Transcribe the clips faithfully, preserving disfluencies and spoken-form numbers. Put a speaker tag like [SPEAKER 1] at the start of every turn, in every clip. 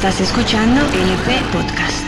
[SPEAKER 1] Estás escuchando L P Podcast.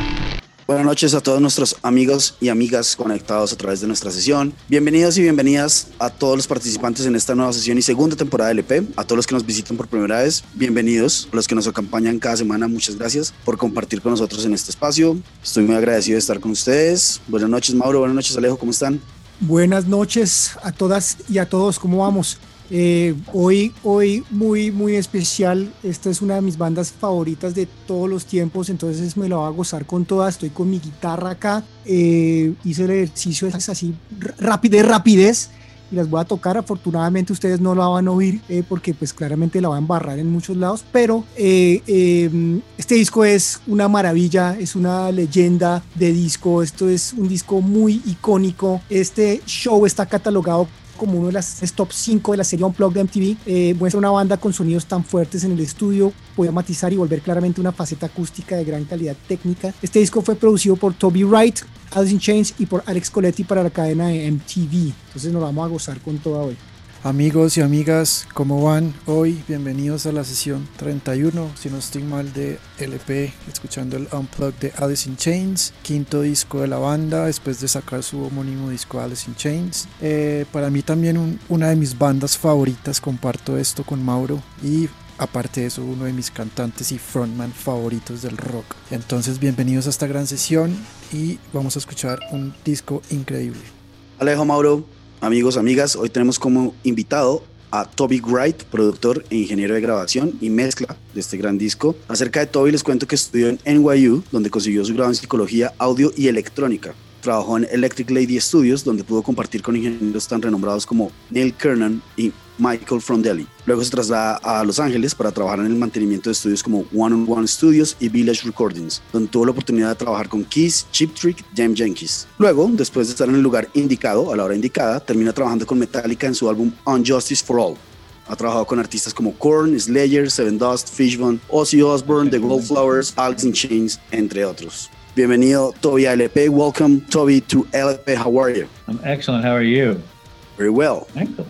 [SPEAKER 2] Buenas noches a todos nuestros amigos y amigas conectados a través de nuestra sesión. Bienvenidos y bienvenidas a todos los participantes en esta nueva sesión y segunda temporada de L P. A todos los que nos visitan por primera vez, bienvenidos. A los que nos acompañan cada semana, muchas gracias por compartir con nosotros en este espacio. Estoy muy agradecido de estar con ustedes. Buenas noches, Mauro. Buenas noches, Alejo. ¿Cómo están?
[SPEAKER 3] Buenas noches a todas y a todos. ¿Cómo vamos? Eh, hoy, hoy muy, muy especial. Esta es una de mis bandas favoritas de todos los tiempos, entonces me la voy a gozar con todas. Estoy con mi guitarra acá. Eh, hice el ejercicio así rápido, rapidez, y las voy a tocar. Afortunadamente ustedes no la van a oír eh, porque pues claramente la va a embarrar en muchos lados, pero eh, eh, este disco es una maravilla, es una leyenda de disco. Esto es un disco muy icónico. Este show está catalogado como uno de las top cinco de la serie Unplugged de M T V. Eh, muestra una banda con sonidos tan fuertes en el estudio, podía matizar y volver claramente una faceta acústica de gran calidad técnica. Este disco fue producido por Toby Wright, Alice in Chains y por Alex Coletti para la cadena de M T V. Entonces nos vamos a gozar con toda hoy.
[SPEAKER 4] Amigos y amigas, ¿cómo van hoy? Bienvenidos a la sesión treinta y uno, si no estoy mal, de L P, escuchando el Unplugged de Alice in Chains, quinto disco de la banda después de sacar su homónimo disco Alice in Chains. Eh, para mí también un, una de mis bandas favoritas, comparto esto con Mauro, y aparte de eso, uno de mis cantantes y frontman favoritos del rock. Entonces, bienvenidos a esta gran sesión y vamos a escuchar un disco increíble.
[SPEAKER 2] Alejo, Mauro, amigos, amigas, hoy tenemos como invitado a Toby Wright, productor e ingeniero de grabación y mezcla de este gran disco. Acerca de Toby les cuento que estudió en N Y U, donde consiguió su grado en psicología, audio y electrónica. Trabajó en Electric Lady Studios, donde pudo compartir con ingenieros tan renombrados como Neil Kernan y Michael Frondelli. Luego se traslada a Los Ángeles para trabajar en el mantenimiento de estudios como One on One Studios y Village Recordings, donde tuvo la oportunidad de trabajar con Kiss, Cheap Trick, James Jenkins. Luego, después de estar en el lugar indicado, a la hora indicada, termina trabajando con Metallica en su álbum Unjustice for All. Ha trabajado con artistas como Korn, Slayer, Seven Dust, Fishbone, Ozzy Osbourne, The Wallflowers, Alice in Chains, entre otros. Bienvenido, Toby, a L P. Welcome, Toby, to L P. How are you?
[SPEAKER 5] I'm excellent. How are you?
[SPEAKER 2] Very well.
[SPEAKER 5] Excellent.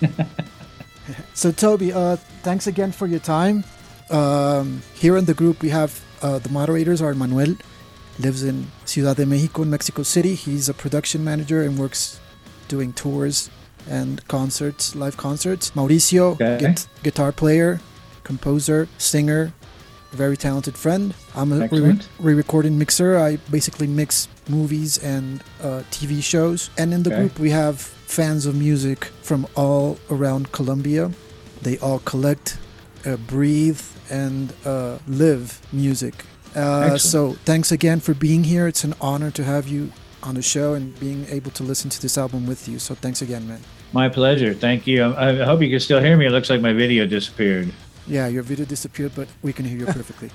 [SPEAKER 4] So Toby, uh, thanks again for your time. Um, here in the group we have uh, the moderators are Manuel, lives in Ciudad de Mexico in Mexico City. He's a production manager and works doing tours and concerts, live concerts. Mauricio,
[SPEAKER 5] okay.
[SPEAKER 4] git- guitar player, composer, singer, very talented friend. I'm a re- re-recording mixer. I basically mix movies and uh, T V shows. And in the okay. group we have fans of music from all around Colombia. They all collect, uh, breathe, and uh, live music. Uh, so thanks again for being here. It's an honor to have you on the show and being able to listen to this album with you. So thanks again, man.
[SPEAKER 5] My pleasure. Thank you. I, I hope you can still hear me. It looks like my video disappeared.
[SPEAKER 4] Yeah, your video disappeared, but we can hear you perfectly.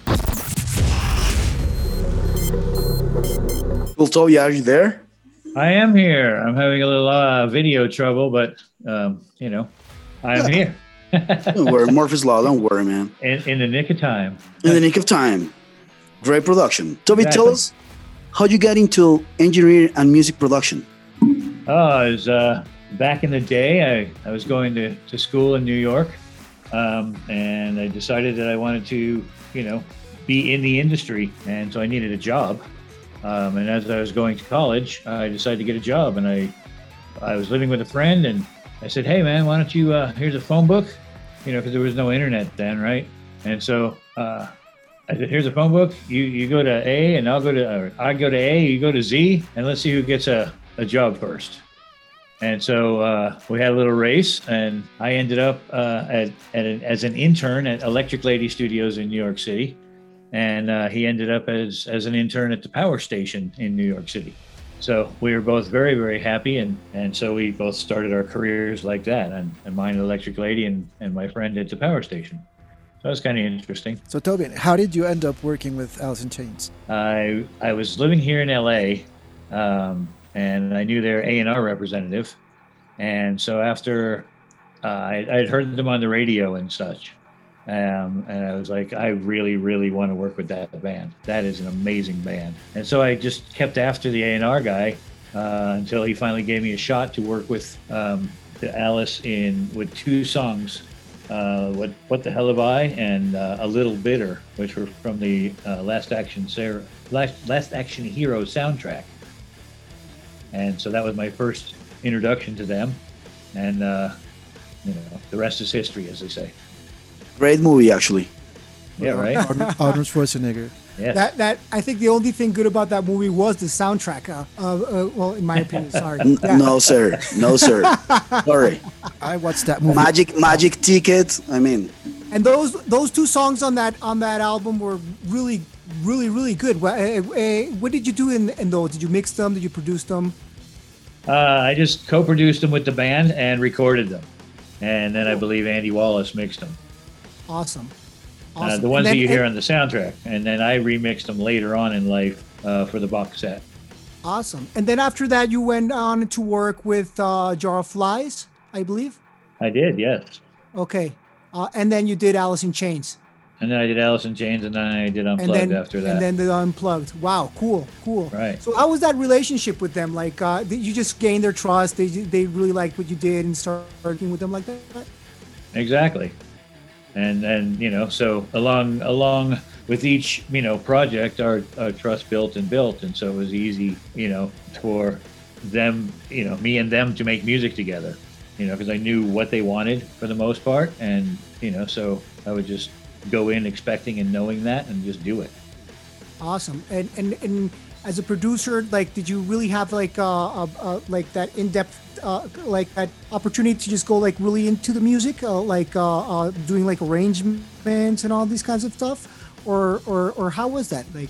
[SPEAKER 2] Well, Toby, are you there?
[SPEAKER 5] I am here. I'm having a little uh, video trouble, but, um, you know, I'm here.
[SPEAKER 2] Don't worry, Murphy's Law, don't worry, man.
[SPEAKER 5] In, in the nick of time.
[SPEAKER 2] In the nick of time. Great production. Toby,
[SPEAKER 5] exactly.
[SPEAKER 2] Tell us how you got into engineering and music production.
[SPEAKER 5] Oh, I was, uh, back in the day, I, I was going to, to school in New York, um, and I decided that I wanted to, you know, be in the industry, and so I needed a job. Um, and as I was going to college, I decided to get a job, and I I was living with a friend, and I said, hey, man, why don't you, uh, here's a phone book, you know, because there was no internet then, right? And so uh, I said, here's a phone book, you you go to A, and I'll go to, or I go to A, you go to Z, and let's see who gets a, a job first. And so uh, we had a little race, and I ended up uh, at, at an, as an intern at Electric Lady Studios in New York City. And uh, he ended up as, as an intern at the power station in New York City. So we were both very, very happy. And, and so we both started our careers like that. And, and mine at Electric Lady and, and my friend at the power station. So it was kind of interesting.
[SPEAKER 4] So Toby, how did you end up working with Alice in Chains?
[SPEAKER 5] I, I was living here in L A, um, and I knew their A and R representative. And so after uh, I had heard them on the radio and such. Um, and I was like, I really, really want to work with that band. That is an amazing band. And so I just kept after the A and R guy uh, until he finally gave me a shot to work with um, Alice in with two songs uh, what what the hell have I, and uh, A Little Bitter, which were from the uh, Last Action Sarah, Last, Last Action Hero soundtrack. And so that was my first introduction to them, and uh, you know, the rest is history, as they say.
[SPEAKER 2] Great movie, actually.
[SPEAKER 5] Yeah, right.
[SPEAKER 4] Arnold Schwarzenegger.
[SPEAKER 5] Yes.
[SPEAKER 3] That that I think the only thing good about that movie was the soundtrack. Uh, uh, uh, well, in my opinion, sorry.
[SPEAKER 2] N-
[SPEAKER 3] Yeah.
[SPEAKER 2] No, sir. No, sir. Sorry.
[SPEAKER 4] I watched that movie.
[SPEAKER 2] Magic, Magic Ticket. I mean,
[SPEAKER 3] And those those two songs on that on that album were really really really good. What, uh, uh, what did you do in, in those? Did you mix them? Did you produce them?
[SPEAKER 5] Uh, I just co-produced them with the band and recorded them, and then I believe Andy Wallace mixed them.
[SPEAKER 3] Awesome.
[SPEAKER 5] Uh,
[SPEAKER 3] Awesome.
[SPEAKER 5] the ones
[SPEAKER 3] And then-
[SPEAKER 5] that you hear
[SPEAKER 3] and-
[SPEAKER 5] on the soundtrack, and then I remixed them later on in life uh, for the box set.
[SPEAKER 3] Awesome. And then after that, you went on to work with uh, Jar of Flies, I believe.
[SPEAKER 5] I did, yes.
[SPEAKER 3] Okay. Uh, and then you did Alice in Chains.
[SPEAKER 5] And then I did Alice in Chains, and then I did
[SPEAKER 3] And
[SPEAKER 5] Unplugged
[SPEAKER 3] then
[SPEAKER 5] after that.
[SPEAKER 3] and then the Unplugged. Wow, cool, cool.
[SPEAKER 5] Right.
[SPEAKER 3] So how was that relationship with them? Like, uh, did you just gain their trust? They they really liked what you did and started working with them like that?
[SPEAKER 5] Exactly. And and you know, so along along with each you know project, our, our trust built and built, and so it was easy, you know, for them, you know, me and them to make music together, you know, because I knew what they wanted for the most part, and you know, so I would just go in expecting and knowing that, and just do it.
[SPEAKER 3] Awesome. And and and as a producer, like, did you really have like uh, uh, uh like that in-depth uh like that opportunity to just go like really into the music, uh, like uh, uh doing like arrangements and all these kinds of stuff, or or or how was that like?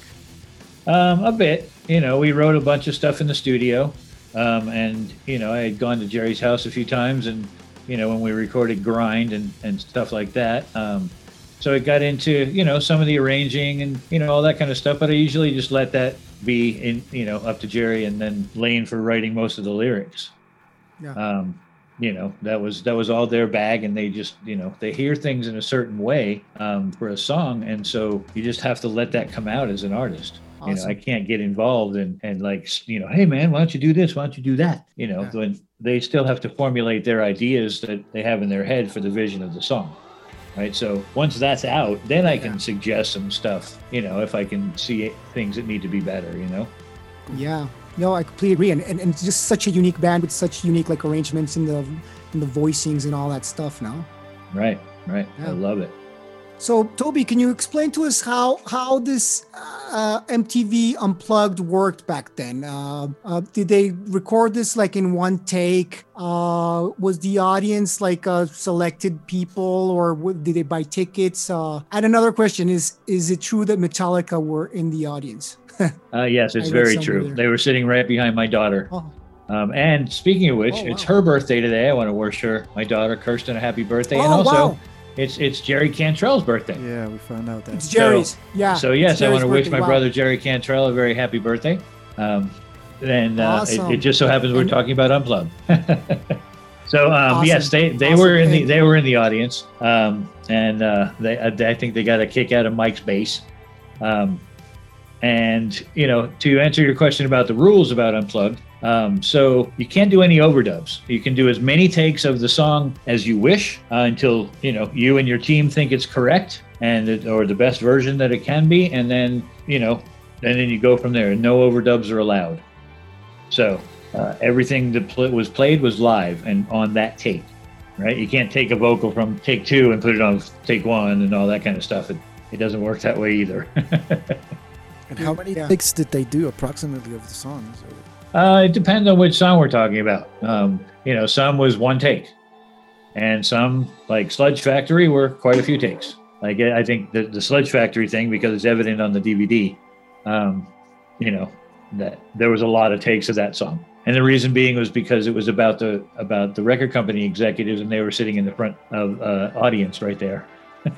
[SPEAKER 5] Um, a bit, you know, we wrote a bunch of stuff in the studio, um, and you know, I had gone to Jerry's house a few times, and you know, when we recorded Grind and and stuff like that. Um, So it got into, you know, some of the arranging and, you know, all that kind of stuff. But I usually just let that be in, you know, up to Jerry, and then Lane for writing most of the lyrics.
[SPEAKER 3] Yeah.
[SPEAKER 5] Um, you know, that was that was all their bag, and they just, you know, they hear things in a certain way um, for a song. And so you just have to let that come out as an artist.
[SPEAKER 3] Awesome.
[SPEAKER 5] You know, I can't get involved and, and like, you know, hey, man, why don't you do this? Why don't you do that? You know,
[SPEAKER 3] Yeah.
[SPEAKER 5] when they still have to formulate their ideas that they have in their head for the vision of the song. Right. So once that's out, then I can
[SPEAKER 3] Yeah.
[SPEAKER 5] suggest some stuff, you know, if I can see things that need to be better, you know?
[SPEAKER 3] Yeah. No, I completely agree. And, and and it's just such a unique band with such unique like arrangements in the in the voicings and all that stuff now.
[SPEAKER 5] Right. Right.
[SPEAKER 3] Yeah.
[SPEAKER 5] I love it.
[SPEAKER 3] So, Toby, can you explain to us how how this uh, M T V Unplugged worked back then? Uh, uh, did they record this like in one take? Uh, was the audience like uh, selected people, or w- did they buy tickets? Uh, and another question is: Is it true that Metallica were in the audience?
[SPEAKER 5] Uh, yes, it's
[SPEAKER 3] I read
[SPEAKER 5] very
[SPEAKER 3] somewhere
[SPEAKER 5] true.
[SPEAKER 3] there.
[SPEAKER 5] They were sitting right behind my daughter.
[SPEAKER 3] Oh,
[SPEAKER 5] Um, and speaking of which,
[SPEAKER 3] Oh,
[SPEAKER 5] it's
[SPEAKER 3] wow.
[SPEAKER 5] her birthday today. I want to wish her, my daughter, Kirsten, a happy birthday. and
[SPEAKER 3] Oh,
[SPEAKER 5] also,
[SPEAKER 3] wow.
[SPEAKER 5] it's it's Jerry Cantrell's birthday.
[SPEAKER 4] Yeah, we found out that.
[SPEAKER 3] it's Jerry's. yeah.
[SPEAKER 5] So,
[SPEAKER 3] it's
[SPEAKER 5] yes, I
[SPEAKER 3] Jerry's
[SPEAKER 5] want to wish
[SPEAKER 3] birthday.
[SPEAKER 5] my
[SPEAKER 3] Wow.
[SPEAKER 5] brother, Jerry Cantrell, a very happy birthday. Um, and uh,
[SPEAKER 3] Awesome.
[SPEAKER 5] it, it just so happens we're
[SPEAKER 3] And-
[SPEAKER 5] talking about Unplugged. So um,
[SPEAKER 3] Awesome.
[SPEAKER 5] yes, they, they
[SPEAKER 3] Awesome.
[SPEAKER 5] were in the
[SPEAKER 3] And-
[SPEAKER 5] they were in the audience, um, and uh, they I think they got a kick out of Mike's bass. Um, and you know, to answer your question about the rules about Unplugged, um, so you can't do any overdubs. You can do as many takes of the song as you wish uh, until you know you and your team think it's correct and it, or the best version that it can be, and then you know, and then you go from there. No overdubs are allowed. So. Uh, everything that pl- was played was live and on that take, right? You can't take a vocal from take two and put it on take one and all that kind of stuff. It, it doesn't work that way either.
[SPEAKER 4] And how many
[SPEAKER 3] Yeah.
[SPEAKER 4] takes did they do approximately of the songs?
[SPEAKER 5] uh, it depends on which song we're talking about. Um, you know, some was one take, and some, like Sludge Factory, were quite a few takes. Like I think the, the Sludge Factory thing, because it's evident on the D V D, um, you know, that there was a lot of takes of that song. And the reason being was because it was about the about the record company executives, and they were sitting in the front of uh, audience right there.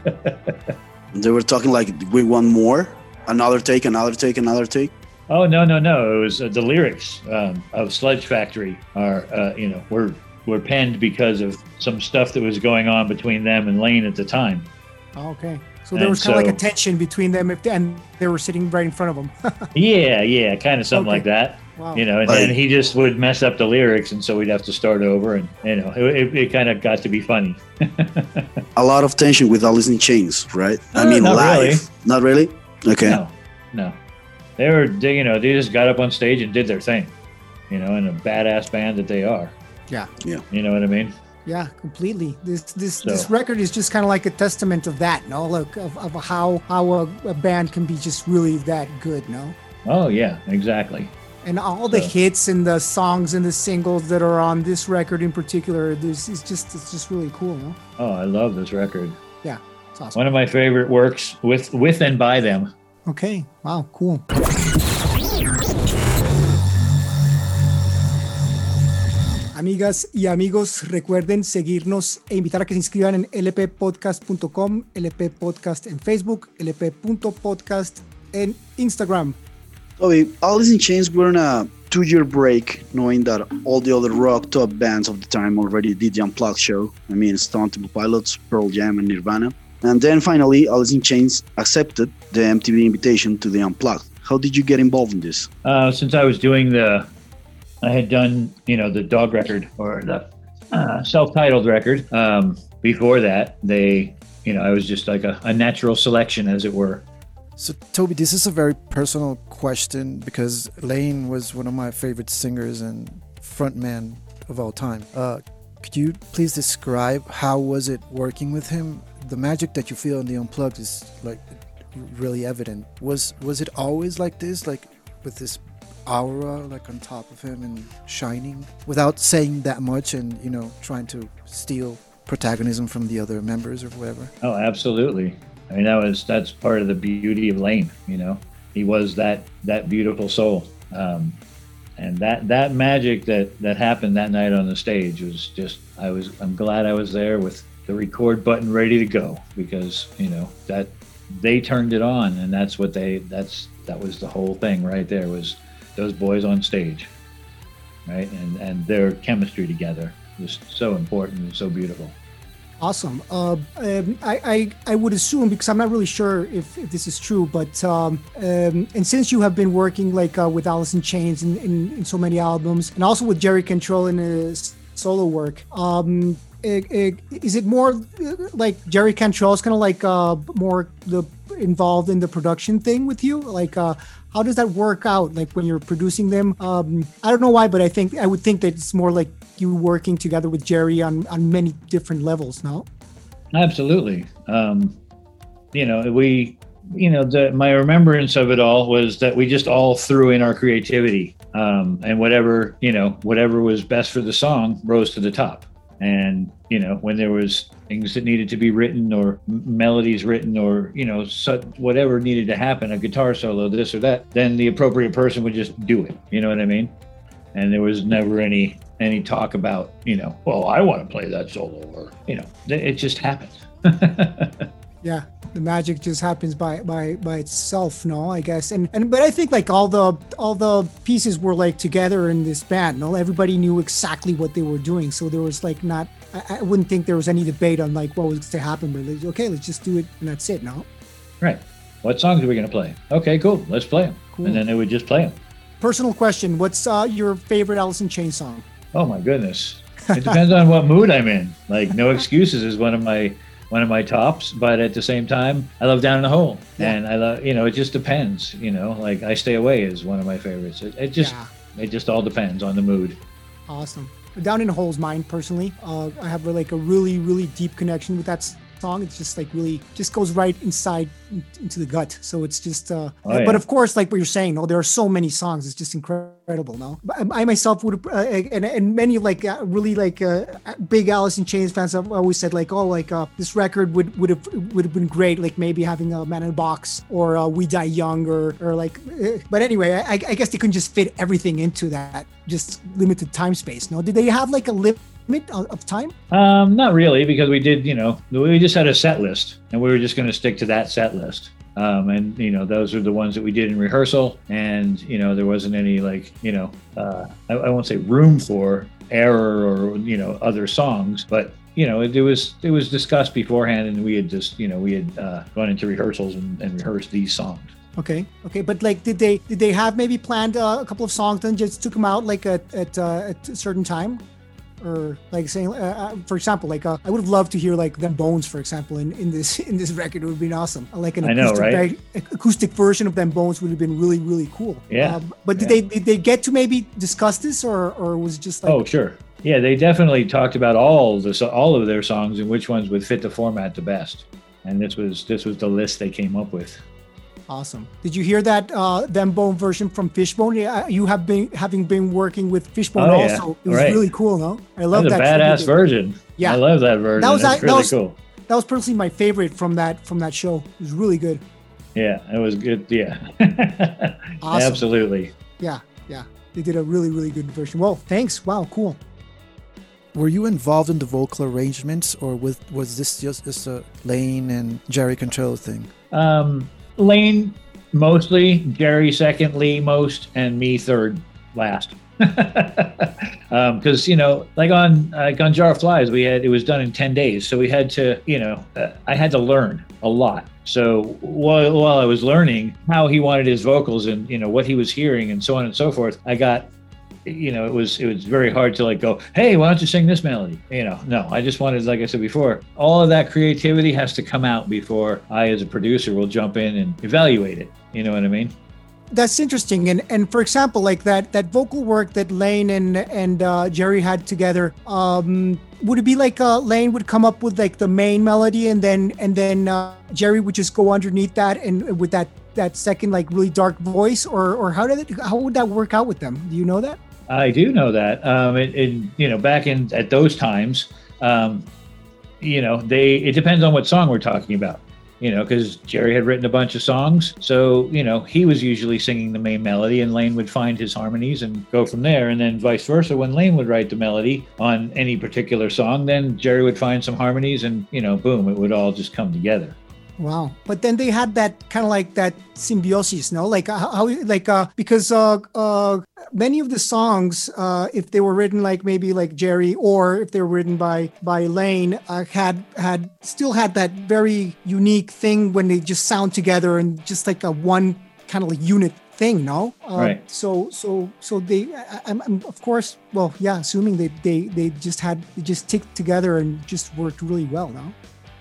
[SPEAKER 2] they were talking like, we want more, another take, another take, another take.
[SPEAKER 5] Oh no no no! It was uh, the lyrics um, of Sludge Factory are uh, you know were were penned because of some stuff that was going on between them and Lane at the time.
[SPEAKER 3] Oh, okay. So there
[SPEAKER 5] And
[SPEAKER 3] was kind of like a
[SPEAKER 5] so-
[SPEAKER 3] tension between them, if and they were sitting right in front of them.
[SPEAKER 5] Yeah yeah, kind of something
[SPEAKER 3] Okay.
[SPEAKER 5] like that.
[SPEAKER 3] Wow.
[SPEAKER 5] You know, and
[SPEAKER 2] Like-
[SPEAKER 5] then he just would mess up the lyrics, and so we'd have to start over, and you know, it, it, it kind of got to be funny.
[SPEAKER 2] A lot of tension with Alice in Chains, right? I
[SPEAKER 5] Uh,
[SPEAKER 2] mean,
[SPEAKER 5] not
[SPEAKER 2] live.
[SPEAKER 5] really.
[SPEAKER 2] Not really? Okay.
[SPEAKER 5] No, no, they were, they, you know, they just got up on stage and did their thing, you know, in a badass band that they are.
[SPEAKER 3] Yeah.
[SPEAKER 2] Yeah.
[SPEAKER 5] You know what I mean?
[SPEAKER 3] Yeah, completely. This this
[SPEAKER 5] So-
[SPEAKER 3] this record is just kind of like a testament of that, no? Like of, of how how a, a band can be just really that good, no?
[SPEAKER 5] Oh yeah, exactly.
[SPEAKER 3] And all the
[SPEAKER 5] So-
[SPEAKER 3] hits and the songs and the singles that are on this record in particular, this is just it's just really cool, no?
[SPEAKER 5] Oh, I love this record.
[SPEAKER 3] Yeah, it's awesome.
[SPEAKER 5] One of my favorite works with with and by them.
[SPEAKER 3] Okay, wow, cool. Amigas y amigos, recuerden seguirnos e invitar a que se inscriban en l p podcast punto com, L P Podcast en Facebook, L P punto podcast en Instagram.
[SPEAKER 2] Toby, Alice in Chains were on a two-year break, knowing that all the other rock top bands of the time already did the Unplugged show. I mean, Stone Temple Pilots, Pearl Jam, and Nirvana. And then finally, Alice in Chains accepted the M T V invitation to the Unplugged. How did you get involved in this?
[SPEAKER 5] Uh, since I was doing the, I had done, you know, the dog record or the uh, self-titled record. Um, before that, they, you know, I was just like a, a natural selection, as it were.
[SPEAKER 4] So, Toby, this is a very personal question because Lane was one of my favorite singers and frontman of all time. Uh, could you please describe how was it working with him? The magic that you feel in the Unplugged is like really evident. Was was it always like this, like with this aura like on top of him and shining, without saying that much and you know trying to steal protagonism from the other members or whatever?
[SPEAKER 5] Oh, absolutely. I mean, that was that's part of the beauty of Lane. You know, he was that that beautiful soul, um, and that that magic that that happened that night on the stage was just. I was. I'm glad I was there with the record button ready to go because you know that they turned it on, and that's what they. That's that was the whole thing right there. Was those boys on stage, right? And and their chemistry together was so important and so beautiful.
[SPEAKER 3] Awesome. Uh, um, I, I I would assume, because I'm not really sure if, if this is true, but um, um, and since you have been working like uh, with Alice in Chains in, in, in so many albums, and also with Jerry Cantrell in his solo work, um, it, it, is it more uh, like Jerry Cantrell is kind of like uh, more the involved in the production thing with you? Like, uh, how does that work out? Like when you're producing them? Um, I don't know why, but I think I would think that it's more like you working together with Jerry on, on many different levels, no?
[SPEAKER 5] Absolutely. Um, you know, we, you know, the, my remembrance of it all was that we just all threw in our creativity, um, and whatever, you know, whatever was best for the song rose to the top. And, you know, when there was things that needed to be written or m- melodies written or, you know, so, whatever needed to happen, a guitar solo, this or that, then the appropriate person would just do it. You know what I mean? And there was never any any talk about, you know, well, I want to play that solo, or, you know, it just happened.
[SPEAKER 3] Yeah, the magic just happens by by by itself, no, I guess. And and but I think like all the all the pieces were like together in this band, no? Everybody knew exactly what they were doing, so there was like not. I, I wouldn't think there was any debate on like what was to happen, but like, okay, let's just do it, and that's it, no?
[SPEAKER 5] Right. What songs are we going to play? Okay, cool. Let's play them.
[SPEAKER 3] Cool.
[SPEAKER 5] And then they would just play them.
[SPEAKER 3] Personal question: what's uh, your favorite Alice in Chains song?
[SPEAKER 5] Oh my goodness. It depends on what mood I'm in. Like No Excuses is one of my one of my tops, but at the same time, I love Down in the Hole.
[SPEAKER 3] Yeah.
[SPEAKER 5] And I love, you know, it just depends, you know, like I Stay Away is one of my favorites. It, it just,
[SPEAKER 3] Yeah.
[SPEAKER 5] it just all depends on the mood.
[SPEAKER 3] Awesome. Down in the Hole's mine personally. Uh, I have like a really, really deep connection with that song. It's just like really, just goes right inside into the gut. So it's just, uh,
[SPEAKER 5] Oh, yeah.
[SPEAKER 3] but of course, like what you're saying, no, there are so many songs. It's just incredible, no? But I myself would, uh, and, and many like uh, really like uh, big Alice in Chains fans have always said like, oh, like uh, this record would would have would have been great, like maybe having a Man in a Box or uh, We Die Young or or like, uh, but anyway, I, I guess they couldn't just fit everything into that just limited time space. No, did they have like a limit of time?
[SPEAKER 5] Um, not really, because we did, you know, we just had a set list and we were just going to stick to that set list. Um, and, you know, those are the ones that we did in rehearsal. And, you know, there wasn't any like, you know, uh, I, I won't say room for error or, you know, other songs, but, you know, it, it was it was discussed beforehand and we had just, you know, we had uh, gone into rehearsals and, and rehearsed these songs.
[SPEAKER 3] Okay, okay, but like, did they did they have maybe planned uh, a couple of songs and just took them out like at at, uh, at a certain time, or like saying, uh, uh, for example, like uh, I would have loved to hear like Them Bones, for example, in, in this in this record. It would have been awesome. Like an
[SPEAKER 5] I know,
[SPEAKER 3] acoustic,
[SPEAKER 5] right?
[SPEAKER 3] acoustic version of Them Bones would have been really really cool.
[SPEAKER 5] Yeah.
[SPEAKER 3] Uh, but did
[SPEAKER 5] yeah.
[SPEAKER 3] they did they get to maybe discuss this, or or was it just like?
[SPEAKER 5] Oh, sure. Yeah, they definitely talked about all the all of their songs and which ones would fit the format the best. And this was this was the list they came up with.
[SPEAKER 3] Awesome. Did you hear that uh, Them Bone version from Fishbone? Yeah, you have been having been working with Fishbone
[SPEAKER 5] oh, yeah.
[SPEAKER 3] also. It was
[SPEAKER 5] right.
[SPEAKER 3] really cool, no? I love
[SPEAKER 5] That's
[SPEAKER 3] that.
[SPEAKER 5] a badass version.
[SPEAKER 3] Yeah,
[SPEAKER 5] I love that version.
[SPEAKER 3] That was
[SPEAKER 5] That's
[SPEAKER 3] that,
[SPEAKER 5] really
[SPEAKER 3] that was,
[SPEAKER 5] cool.
[SPEAKER 3] That was personally my favorite from that from that show. It was really good.
[SPEAKER 5] Yeah, it was good. Yeah,
[SPEAKER 3] awesome.
[SPEAKER 5] Absolutely.
[SPEAKER 3] Yeah, yeah. They did a really really good version. Well, thanks. Wow, cool.
[SPEAKER 4] Were you involved in the vocal arrangements, or with, was this just, just a Layne and Jerry Cantrell thing?
[SPEAKER 5] Um, Layne mostly, Jerry second, Lee most, and me third, last. Because um, you know, like on like on Jar of Flies, we had it was done in ten days, so we had to, you know, uh, I had to learn a lot. So while while I was learning how he wanted his vocals and you know what he was hearing and so on and so forth, I got. You know, it was it was very hard to like go, hey, why don't you sing this melody? You know, no, I just wanted, like I said before, all of that creativity has to come out before I, as a producer, will jump in and evaluate it. You know what I mean?
[SPEAKER 3] That's interesting. And and for example, like that that vocal work that Layne and and uh, Jerry had together, um, would it be like uh, Layne would come up with like the main melody, and then and then uh, Jerry would just go underneath that and with that that second like really dark voice, or or how did it, how would that work out with them? Do you know that?
[SPEAKER 5] I do know that. Um, it, it, you know, back in at those times, um, you know, they it depends on what song we're talking about. You know, because Jerry had written a bunch of songs, so you know he was usually singing the main melody, and Layne would find his harmonies and go from there. And then vice versa, when Layne would write the melody on any particular song, then Jerry would find some harmonies, and you know, boom, it would all just come together.
[SPEAKER 3] Wow. But then they had that kind of like that symbiosis, no? Like how, how like, uh, because uh, uh, many of the songs, uh, if they were written like maybe like Jerry, or if they were written by, by Layne, uh, had, had still had that very unique thing when they just sound together and just like a one kind of like unit thing, no? Uh,
[SPEAKER 5] right.
[SPEAKER 3] So, so, so they, I, I'm, I'm, of course, well, yeah, assuming they, they, they just had, they just ticked together and just worked really well, no?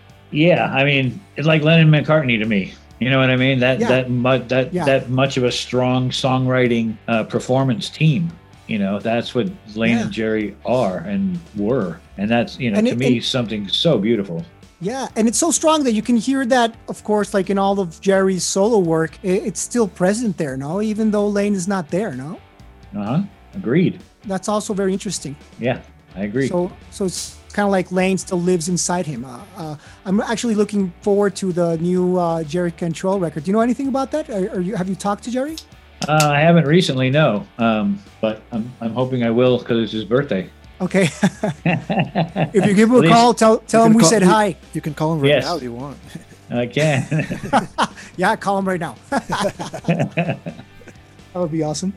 [SPEAKER 5] Yeah, I mean, it's like Lennon and McCartney to me. You know what I mean? That
[SPEAKER 3] yeah.
[SPEAKER 5] that mu- that
[SPEAKER 3] yeah.
[SPEAKER 5] that much of a strong songwriting uh, performance team. You know, that's what Layne
[SPEAKER 3] yeah.
[SPEAKER 5] and Jerry are and were, and that's you know
[SPEAKER 3] and
[SPEAKER 5] to
[SPEAKER 3] it,
[SPEAKER 5] me
[SPEAKER 3] and,
[SPEAKER 5] something so beautiful.
[SPEAKER 3] Yeah, and it's so strong that you can hear that, of course, like in all of Jerry's solo work, it, it's still present there, no? Even though Layne is not there, no?
[SPEAKER 5] Uh huh. Agreed.
[SPEAKER 3] That's also very interesting.
[SPEAKER 5] Yeah, I agree.
[SPEAKER 3] So, so it's kind of like Layne still lives inside him. Uh, uh, I'm actually looking forward to the new uh, Jerry Cantrell record. Do you know anything about that? Are, are you, have you talked to Jerry?
[SPEAKER 5] Uh, I haven't recently, no, um, but I'm I'm hoping I will because it's his birthday.
[SPEAKER 3] Okay. If you give him a
[SPEAKER 5] Please.
[SPEAKER 3] call, tell tell him we
[SPEAKER 4] call,
[SPEAKER 3] said
[SPEAKER 4] you,
[SPEAKER 3] hi.
[SPEAKER 4] You can call him right
[SPEAKER 5] Yes.
[SPEAKER 4] now if you want.
[SPEAKER 5] I can.
[SPEAKER 3] Yeah, call him right now. That would be awesome.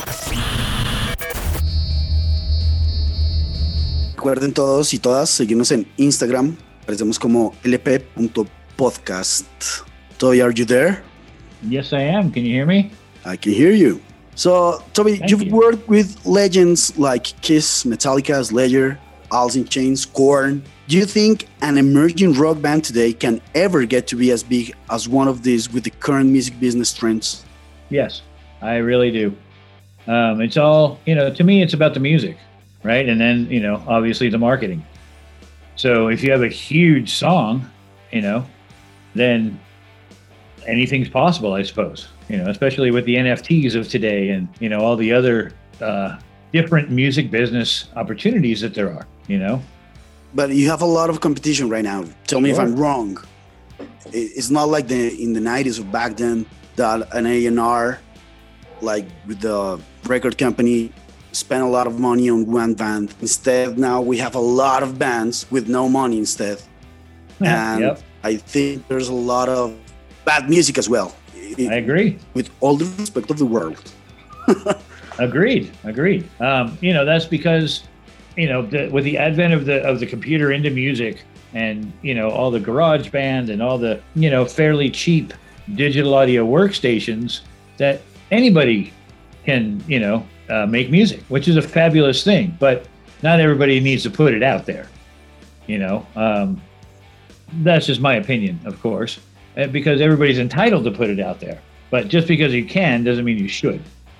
[SPEAKER 2] Recuerden todos y todas seguirnos en Instagram. Aparecemos como l p punto podcast. Toby, are you there?
[SPEAKER 5] Yes, I am. Can you hear me?
[SPEAKER 2] I can hear you. So, Toby,
[SPEAKER 5] Thank
[SPEAKER 2] you've
[SPEAKER 5] you.
[SPEAKER 2] worked with legends like Kiss, Metallica, Slayer, Alice in Chains, Korn. Do you think an emerging rock band today can ever get to be as big as one of these with the current music business trends?
[SPEAKER 5] Yes, I really do. Um, it's all, you know, to me, it's about the music, right? And then, you know, obviously the marketing. So if you have a huge song, you know, then anything's possible, I suppose, you know, especially with the N F Ts of today and, you know, all the other uh, different music business opportunities that there are, you know.
[SPEAKER 2] But you have a lot of competition right now. Tell me
[SPEAKER 5] Sure.
[SPEAKER 2] if I'm wrong. It's not like the in the nineties or back then that an A and R, like with the record company, spent a lot of money on one band. Instead, now we have a lot of bands with no money instead. And
[SPEAKER 5] Yep.
[SPEAKER 2] I think there's a lot of bad music as well.
[SPEAKER 5] I agree.
[SPEAKER 2] With all the respect of the world.
[SPEAKER 5] Agreed. Agreed. Um, you know, that's because, you know, the, with the advent of the of the computer into music and, you know, all the garage band and all the, you know, fairly cheap digital audio workstations that anybody can, you know, uh, make music, which is a fabulous thing. But not everybody needs to put it out there. You know, um, that's just my opinion, of course, because everybody's entitled to put it out there. But just because you can doesn't mean you should.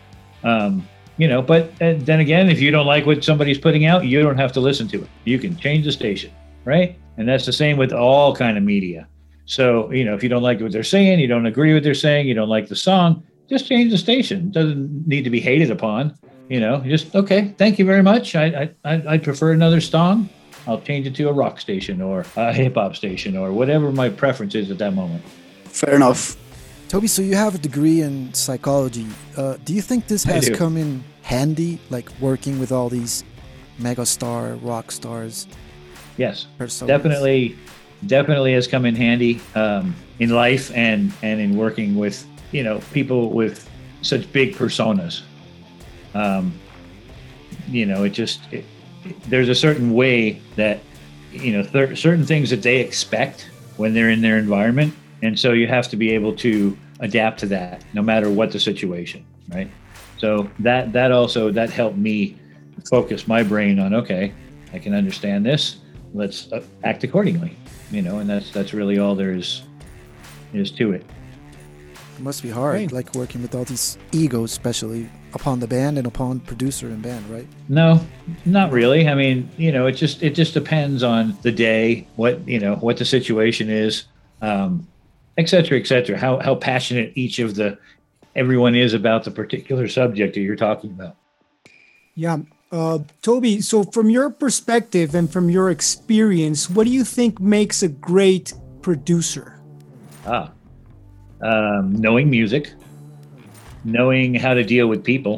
[SPEAKER 5] Um, you know, but uh, then again, if you don't like what somebody's putting out, you don't have to listen to it. You can change the station, right? And that's the same with all kind of media. So, you know, if you don't like what they're saying, you don't agree with what they're saying, you don't like the song, just change the station. It doesn't need to be hated upon. You know, just, okay, thank you very much. I I I prefer another song. I'll change it to a rock station or a hip hop station or whatever my preference is at that moment.
[SPEAKER 2] Fair enough.
[SPEAKER 4] Toby, so you have a degree in psychology. Uh, do you think this has come in handy, like working with all these megastar rock stars?
[SPEAKER 5] Yes,
[SPEAKER 4] personas?
[SPEAKER 5] definitely, definitely has come in handy um, in life and and in working with, you know, people with such big personas. Um, you know, it just it, it, there's a certain way that, you know, th- certain things that they expect when they're in their environment. And so you have to be able to adapt to that no matter what the situation, right? So that that also, that helped me focus my brain on, okay, I can understand this. Let's uh, act accordingly, you know, and that's that's really all there is, is to it.
[SPEAKER 4] It must be hard, right. Like working with all these egos, especially upon the band and upon producer and band, right?
[SPEAKER 5] No, not really. I mean, you know, it just it just depends on the day, what, you know, what the situation is. Um, et cetera, et cetera, how, how passionate each of the, everyone is about the particular subject that you're talking about.
[SPEAKER 3] Yeah. Uh, Toby, so from your perspective and from your experience, what do you think makes a great producer?
[SPEAKER 5] Ah, um, knowing music, knowing how to deal with people,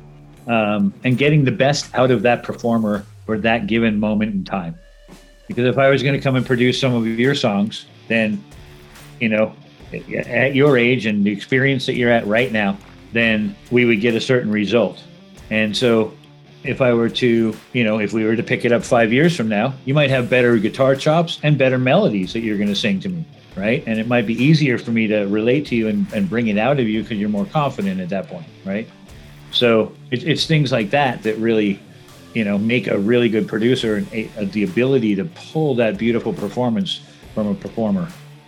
[SPEAKER 5] um, and getting the best out of that performer for that given moment in time. Because if I was going to come and produce some of your songs, then you know, at your age and the experience that you're at right now, then we would get a certain result. And so if I were to, you know, if we were to pick it up five years from now, you might have better guitar chops and better melodies that you're going to sing to me, right? And it might be easier for me to relate to you and, and bring it out of you because you're more confident at that point, right? So it, it's things like that that really, you know, make a really good producer and a, a, the ability to pull that beautiful performance from a performer.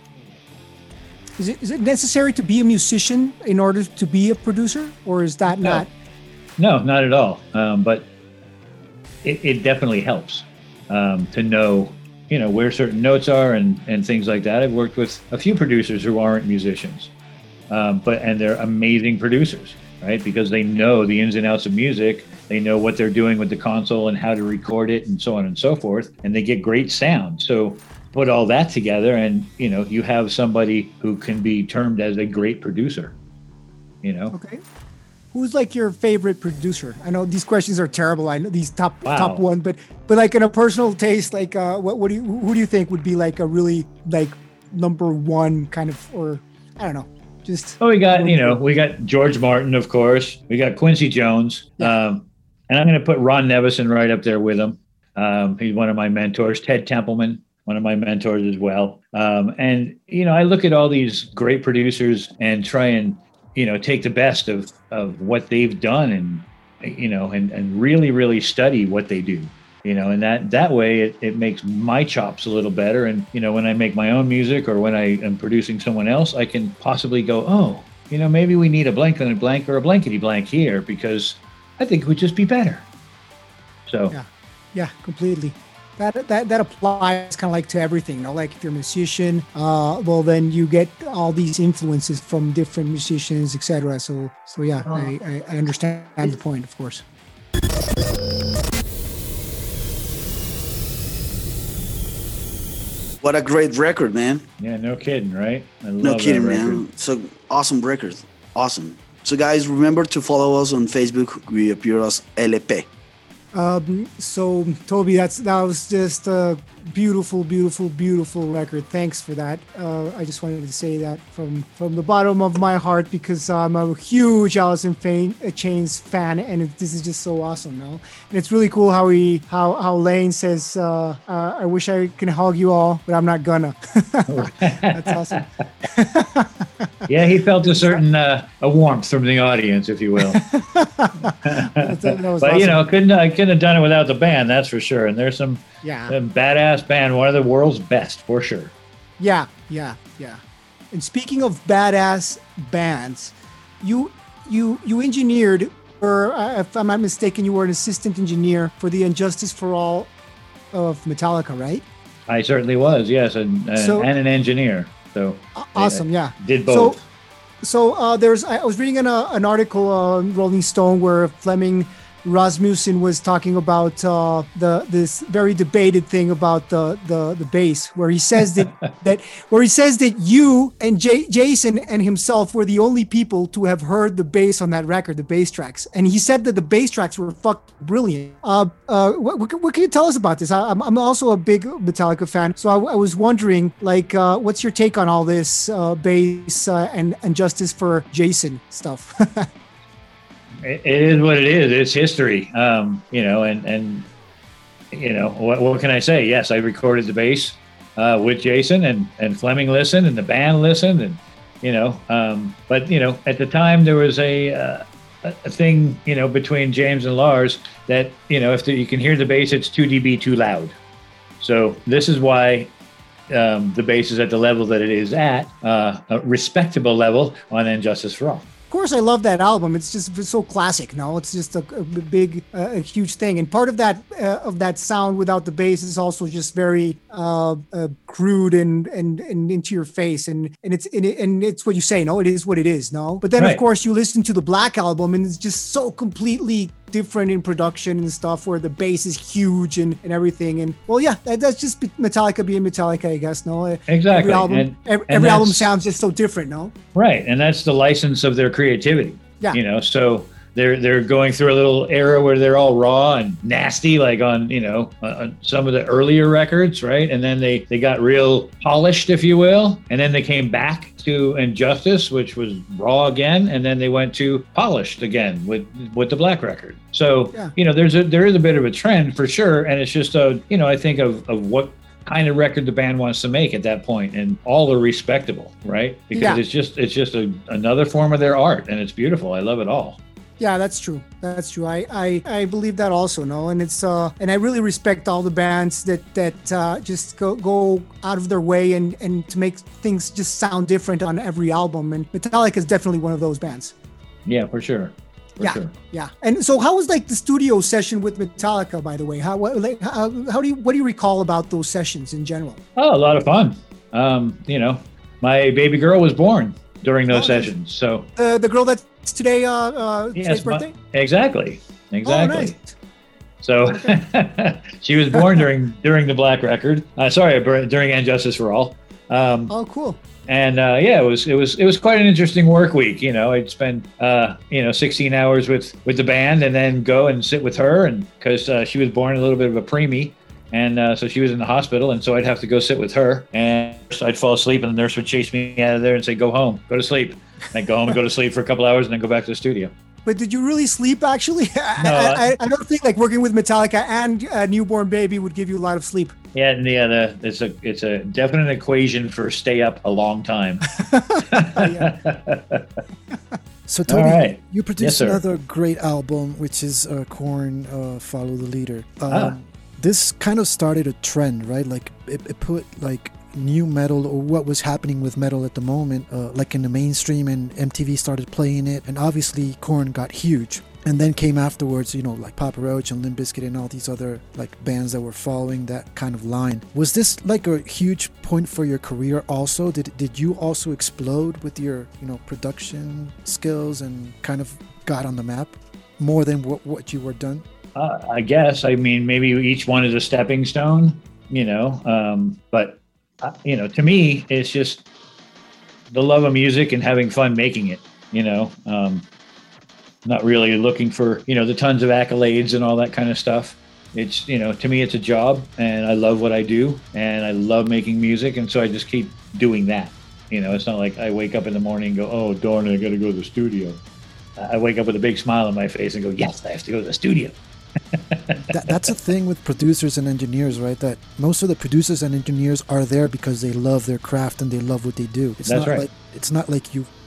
[SPEAKER 3] Is it, is it necessary to be a musician in order to be a producer, or is that
[SPEAKER 5] no.
[SPEAKER 3] not?
[SPEAKER 5] No, not at all. Um, but it, it definitely helps um, to know, you know, where certain notes are and, and things like that. I've worked with a few producers who aren't musicians, um, but and they're amazing producers, right? Because they know the ins and outs of music. They know what they're doing with the console and how to record it and so on and so forth. And they get great sound. So put all that together and, you know, you have somebody who can be termed as a great producer, you know?
[SPEAKER 3] Okay. Who's like your favorite producer? I know these questions are terrible. I know these top
[SPEAKER 5] wow.
[SPEAKER 3] top one, but but like in a personal taste, like uh, what what do you who do you think would be like a really like number one kind of, or I don't know, just.
[SPEAKER 5] Oh, we got you know we got George Martin, of course. We got Quincy Jones, yeah. um, and I'm going to put Ron Nevison right up there with him. Um, he's one of my mentors. Ted Templeman, one of my mentors as well. Um, and you know I look at all these great producers and try and you know, take the best of, of what they've done and, you know, and, and really, really study what they do, you know, and that, that way it, it makes my chops a little better. And, you know, when I make my own music or when I am producing someone else, I can possibly go, oh, you know, maybe we need a blank and a blank or a blankety blank here because I think it would just be better. So,
[SPEAKER 3] yeah, yeah, completely. That, that that applies kind of like to everything, you know, like if you're a musician, uh, well, then you get all these influences from different musicians, et cetera. So, so yeah, oh. I, I understand the point, of course.
[SPEAKER 2] What a great record, man.
[SPEAKER 5] Yeah, no kidding, right? I love
[SPEAKER 2] no kidding,
[SPEAKER 5] that
[SPEAKER 2] man. It's an awesome record. Awesome. So, guys, remember to follow us on Facebook. We appear as L P.
[SPEAKER 3] Um, so Toby, that's that was just a beautiful, beautiful, beautiful record. Thanks for that. Uh, I just wanted to say that from from the bottom of my heart because I'm a huge Alice in Chains fan, and it, this is just so awesome, no? And it's really cool how he how how Lane says, uh, uh, "I wish I can hug you all, but I'm not gonna." That's awesome.
[SPEAKER 5] Yeah, he felt a certain uh, a warmth from the audience, if you will.
[SPEAKER 3] that, that was
[SPEAKER 5] but
[SPEAKER 3] awesome.
[SPEAKER 5] you know, couldn't I couldn't have done it without the band, that's for sure. And there's some,
[SPEAKER 3] Yeah.
[SPEAKER 5] some badass band, one of the world's best for sure.
[SPEAKER 3] Yeah, yeah, yeah. And speaking of badass bands, you you you engineered, or uh, if I'm not mistaken, you were an assistant engineer for the And Justice for All of Metallica, right?
[SPEAKER 5] I certainly was, yes, and and,
[SPEAKER 3] So-
[SPEAKER 5] and an engineer. So
[SPEAKER 3] Awesome,
[SPEAKER 5] I
[SPEAKER 3] yeah.
[SPEAKER 5] did both.
[SPEAKER 3] So, so uh, there's I was reading an, uh, an article on Rolling Stone where Fleming Rasmussen was talking about uh, the this very debated thing about the the, the bass, where he says that that where he says that you and J- Jason and himself were the only people to have heard the bass on that record, the bass tracks, and he said that the bass tracks were fucking brilliant. Uh, uh, what, what, what can you tell us about this? I, I'm I'm also a big Metallica fan, so I, I was wondering, like, uh, what's your take on all this uh, bass uh, and and Justice for Jason stuff?
[SPEAKER 5] It it is what it is. It's history, um, you know, and, and you know, what, what can I say? Yes, I recorded the bass uh, with Jason, and, and Fleming listened, and the band listened, and, you know, um, but, you know, at the time there was a, uh, a thing, you know, between James and Lars that, you know, if the, you can hear the bass, it's two decibels too loud. So this is why um, the bass is at the level that it is at, uh, a respectable level on And Justice for All.
[SPEAKER 3] Of course, I love that album. It's just it's so classic. No, it's just a, a big, uh, a huge thing. And part of that uh, of that sound without the bass is also just very uh, uh, crude and, and and into your face. And and it's and, it, and it's what you say. No, it is what it is. No, but then
[SPEAKER 5] Right.
[SPEAKER 3] of course you listen to the Black Album, and it's just so completely different in production and stuff, where the bass is huge and, and everything. And well, yeah, that, that's just Metallica being Metallica, I guess. No,
[SPEAKER 5] Exactly.
[SPEAKER 3] Every album,
[SPEAKER 5] And-
[SPEAKER 3] every,
[SPEAKER 5] and
[SPEAKER 3] every album
[SPEAKER 5] that's-
[SPEAKER 3] sounds just so different. No.
[SPEAKER 5] Right, and that's the license of their creativity.
[SPEAKER 3] Yeah.
[SPEAKER 5] You know, so they're they're going through a little era where they're all raw and nasty, like on you know on some of the earlier records, right? And then they they got real polished, if you will, and then they came back to And Justice, which was raw again, and then they went to polished again with with the Black record. So
[SPEAKER 3] Yeah.
[SPEAKER 5] you know, there's a there is a bit of a trend for sure, and it's just a you know I think of of what kind of record the band wants to make at that point, and all are respectable, right? Because
[SPEAKER 3] Yeah.
[SPEAKER 5] it's just it's just a, another form of their art, and it's beautiful. I love it all.
[SPEAKER 3] Yeah, that's true. That's true. I, I, I believe that also, no? And it's uh and I really respect all the bands that that uh, just go go out of their way and and to make things just sound different on every album. And Metallica is definitely one of those bands.
[SPEAKER 5] Yeah, for sure. For
[SPEAKER 3] yeah,
[SPEAKER 5] sure.
[SPEAKER 3] yeah. And so, how was like the studio session with Metallica? By the way, how what, like how, how do you what do you recall about those sessions in general?
[SPEAKER 5] Oh, a lot of fun. Um, you know, my baby girl was born during those
[SPEAKER 3] Oh, nice.
[SPEAKER 5] sessions, so
[SPEAKER 3] The the girl that's today uh, uh
[SPEAKER 5] yes,
[SPEAKER 3] today's
[SPEAKER 5] my-
[SPEAKER 3] birthday.
[SPEAKER 5] exactly, exactly.
[SPEAKER 3] Oh, nice.
[SPEAKER 5] So she was born during during the Black record. Uh, sorry, bur- during And Justice for All. Um,
[SPEAKER 3] Oh, cool.
[SPEAKER 5] And uh, yeah, it was it was it was quite an interesting work week. You know, I'd spend uh, you know sixteen hours with with the band, and then go and sit with her, and because uh, she was born a little bit of a preemie, and uh, so she was in the hospital, and so I'd have to go sit with her, and I'd fall asleep, and the nurse would chase me out of there and say, "Go home, go to sleep." And I'd go home and go to sleep for a couple hours, and then go back to the studio.
[SPEAKER 3] But did you really sleep? Actually,
[SPEAKER 5] No,
[SPEAKER 3] I, I, I don't think like working with Metallica and a newborn baby would give you a lot of sleep.
[SPEAKER 5] Yeah, and yeah, the, it's a it's a definite equation for stay up a long time.
[SPEAKER 4] So Toby,
[SPEAKER 5] All right.
[SPEAKER 4] you
[SPEAKER 5] Yes,
[SPEAKER 4] produced
[SPEAKER 5] sir.
[SPEAKER 4] another great album, which is uh, Korn, uh, Follow the Leader. Um,
[SPEAKER 5] Ah.
[SPEAKER 4] This kind of started a trend, right? Like it, it put like new metal or what was happening with metal at the moment, uh, like in the mainstream, and M T V started playing it, and obviously Korn got huge. And then came afterwards, you know, like Papa Roach and Limp Bizkit and all these other like bands that were following that kind of line. Was this like a huge point for your career also? Did did you also explode with your, you know, production skills and kind of got on the map more than what, what you were done?
[SPEAKER 5] Uh, I guess. I mean, maybe each one is a stepping stone, you know. Um, but uh, you know, to me, it's just the love of music and having fun making it. You know, um, not really looking for you know the tons of accolades and all that kind of stuff. It's you know, to me, it's a job, and I love what I do, and I love making music, and so I just keep doing that. You know, it's not like I wake up in the morning and go, "Oh, darn it, I got to go to the studio." I wake up with a big smile on my face and go, "Yes, I have to go to the studio."
[SPEAKER 4] that, that's a thing with producers and engineers, right? That most of the producers and engineers are there because they love their craft and they love what they do. It's
[SPEAKER 5] That's
[SPEAKER 4] not
[SPEAKER 5] right.
[SPEAKER 4] like it's not like you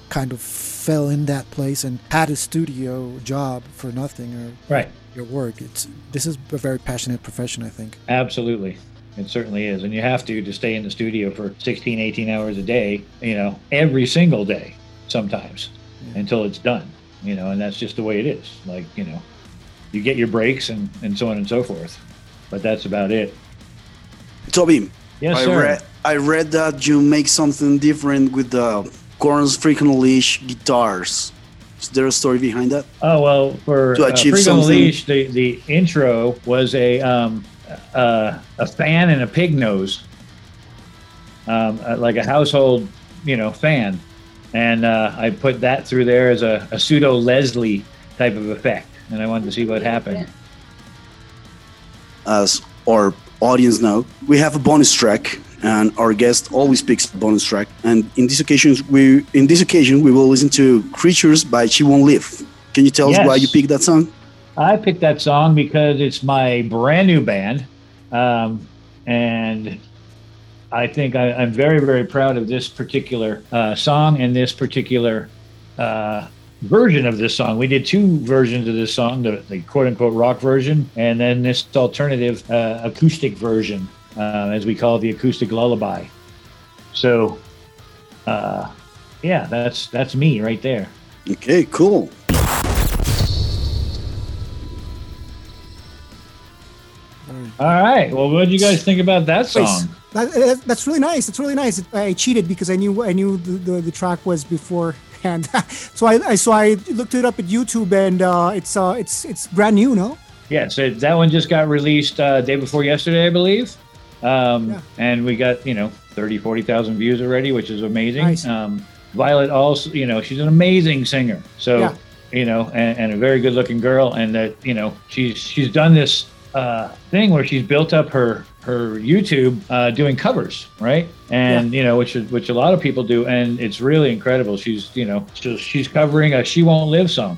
[SPEAKER 4] kind of fell in that place and had a studio job for nothing or
[SPEAKER 5] right.
[SPEAKER 4] your work. It's this is a very passionate profession, I think.
[SPEAKER 5] Absolutely. It certainly is. And you have to to stay in the studio for sixteen, eighteen hours a day, you know, every single day sometimes yeah. until it's done, you know, and that's just the way it is. Like, you know, you get your breaks and, and so on and so forth. But that's about it.
[SPEAKER 2] Toby,
[SPEAKER 5] yes,
[SPEAKER 2] I
[SPEAKER 5] sir.
[SPEAKER 2] read I read that you make something different with the Korn's Freak on a Leash guitars. Is there a story behind that?
[SPEAKER 5] Oh, well, for
[SPEAKER 2] to
[SPEAKER 5] uh,
[SPEAKER 2] achieve
[SPEAKER 5] Freak on a
[SPEAKER 2] something.
[SPEAKER 5] Leash, the, the intro was a um, uh, a fan and a pig nose, um, uh, like a household, you know, fan. And uh, I put that through there as a, a pseudo Leslie type of effect. And I wanted to see what happened.
[SPEAKER 2] As our audience know, we have a bonus track, and our guest always picks a bonus track. And in this occasion, we in this occasion we will listen to "Creatures" by She Won't Live. Can you tell
[SPEAKER 5] Yes.
[SPEAKER 2] us why you picked that song?
[SPEAKER 5] I picked that song because it's my brand new band. Um, and I think I, I'm very, very proud of this particular uh, song and this particular uh, version of this song. We did two versions of this song, the, the quote-unquote rock version, and then this alternative uh, acoustic version, uh, as we call it, the acoustic lullaby. So, uh, yeah, that's that's me right there.
[SPEAKER 2] Okay, cool.
[SPEAKER 5] All right. Well, what did you guys think about that song?
[SPEAKER 3] That, that, that's really nice. It's really nice. I cheated because I knew I knew the, the, the track was beforehand. so I, I so I looked it up at YouTube, and uh, it's uh, it's it's brand new, no?
[SPEAKER 5] Yeah, so that one just got released uh, day before yesterday, I believe. Um,
[SPEAKER 3] Yeah.
[SPEAKER 5] And we got, you know, thirty, forty thousand views already, which is amazing.
[SPEAKER 3] Nice.
[SPEAKER 5] Um, Violet also, you know, she's an amazing singer. So,
[SPEAKER 3] Yeah.
[SPEAKER 5] you know, and, and a very good looking girl. And that, you know, she's she's done this uh, thing where she's built up her her YouTube uh, doing covers, right? And,
[SPEAKER 3] Yeah.
[SPEAKER 5] you know, which is, which a lot of people do. And it's really incredible. She's, you know, so she's covering a She Won't Live song.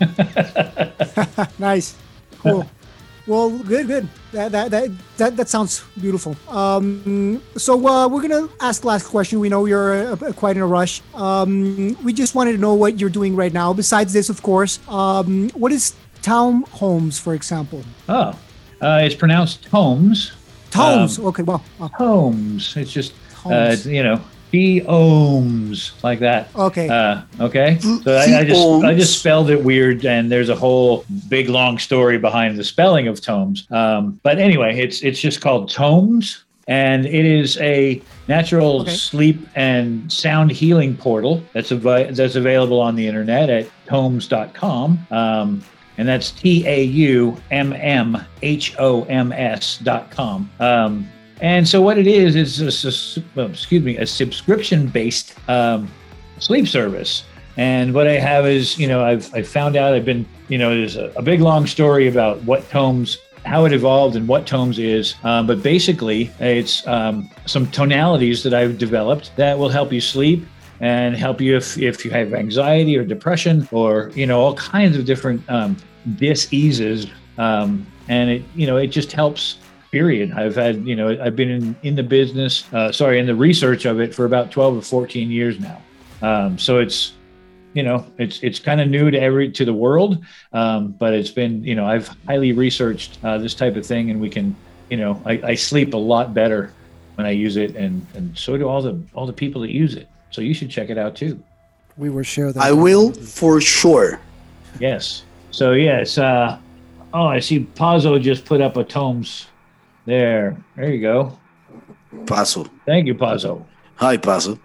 [SPEAKER 3] Nice, cool. Well, good, good. That that that that, that sounds beautiful. Um, so uh, we're gonna ask the last question. We know you're uh, quite in a rush. Um, we just wanted to know what you're doing right now. Besides this, of course, um, what is Town Homes, for example?
[SPEAKER 5] Oh, uh, it's pronounced Tomes.
[SPEAKER 3] Tomes.
[SPEAKER 5] Um,
[SPEAKER 3] okay, well, uh,
[SPEAKER 5] Homes. It's just, uh,
[SPEAKER 3] Homes.
[SPEAKER 5] you know, he ohms like that.
[SPEAKER 3] Okay.
[SPEAKER 5] Uh, okay. So
[SPEAKER 2] He
[SPEAKER 5] I, I just I
[SPEAKER 2] ohms.
[SPEAKER 5] just spelled it weird, and there's a whole big long story behind the spelling of Tomes. Um, but anyway, it's it's just called Tomes, and it is a natural
[SPEAKER 3] Okay.
[SPEAKER 5] sleep and sound healing portal that's av- that's available on the internet at tomes dot com. Um, and that's T A U M M H O M S dot com. Um, and so what it is is a, sus- well, excuse me, a subscription-based um, sleep service. And what I have is, you know, I've I found out I've been, you know, there's a, a big long story about what Tomes, how it evolved and what Tomes is. Um, but basically, it's um, some tonalities that I've developed that will help you sleep and help you if, if you have anxiety or depression or, you know, all kinds of different um, dis-eases. Um, and it, you know, it just helps, period. I've had, you know, I've been in, in the business, uh, sorry, in the research of it for about twelve or fourteen years now. Um, so it's, you know, it's it's kind of new to every to the world, um, but it's been, you know, I've highly researched uh, this type of thing, and we can, you know, I, I sleep a lot better when I use it, and and so do all the all the people that use it. So you should check it out too.
[SPEAKER 4] We will share that.
[SPEAKER 2] I will for sure.
[SPEAKER 5] Yes. So yes. Uh, oh, I see. Pazzo just put up a Tomes. There. There you go.
[SPEAKER 2] Paso.
[SPEAKER 5] Thank you, Pazzo.
[SPEAKER 2] Hi, Paso.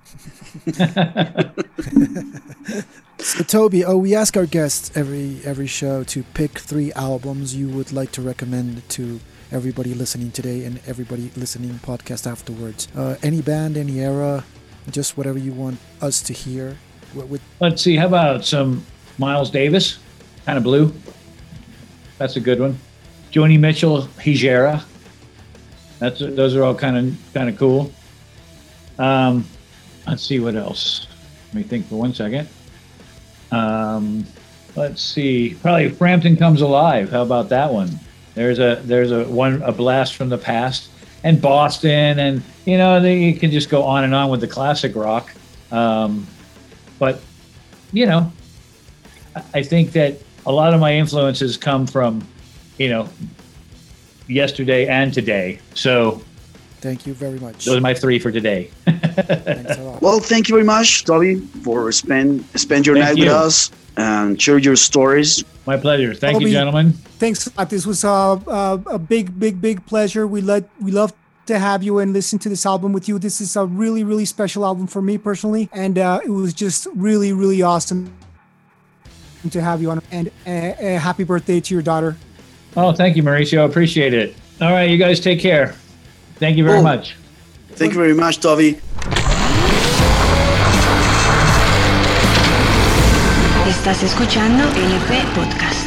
[SPEAKER 4] So Toby, oh, we ask our guests every every show to pick three albums you would like to recommend to everybody listening today and everybody listening podcast afterwards. Uh, any band, any era, just whatever you want us to hear. What would
[SPEAKER 5] Let's see. How about some Miles Davis? Kind of Blue. That's a good one. Joni Mitchell, Hijera. That's those are all kind of kind of cool. Um, let's see what else. Let me think for one second. Um, let's see. Probably Frampton Comes Alive. How about that one? There's a there's a one a blast from the past, and Boston, and you know they, you can just go on and on with the classic rock. Um, but, you know, I think that a lot of my influences come from, you know, yesterday and today. So
[SPEAKER 4] thank you very much.
[SPEAKER 5] Those are my three for today.
[SPEAKER 4] Thanks a lot.
[SPEAKER 2] Well, thank you very much, Toby, for spend spend your
[SPEAKER 5] Thank
[SPEAKER 2] night
[SPEAKER 5] you.
[SPEAKER 2] with us and share your stories.
[SPEAKER 5] My pleasure. Thank
[SPEAKER 3] Toby,
[SPEAKER 5] you, gentlemen.
[SPEAKER 3] Thanks a lot. This was a, a, a big, big, big pleasure. We let we love to have you and listen to this album with you. This is a really, really special album for me personally, and uh, it was just really, really awesome to have you on. And uh, uh, happy birthday to your daughter.
[SPEAKER 5] Oh, thank you, Mauricio. Appreciate it. All right, you guys take care. Thank you very
[SPEAKER 2] Oh.
[SPEAKER 5] much.
[SPEAKER 2] Thank you very much, Toby.
[SPEAKER 1] Estás escuchando L P Podcast.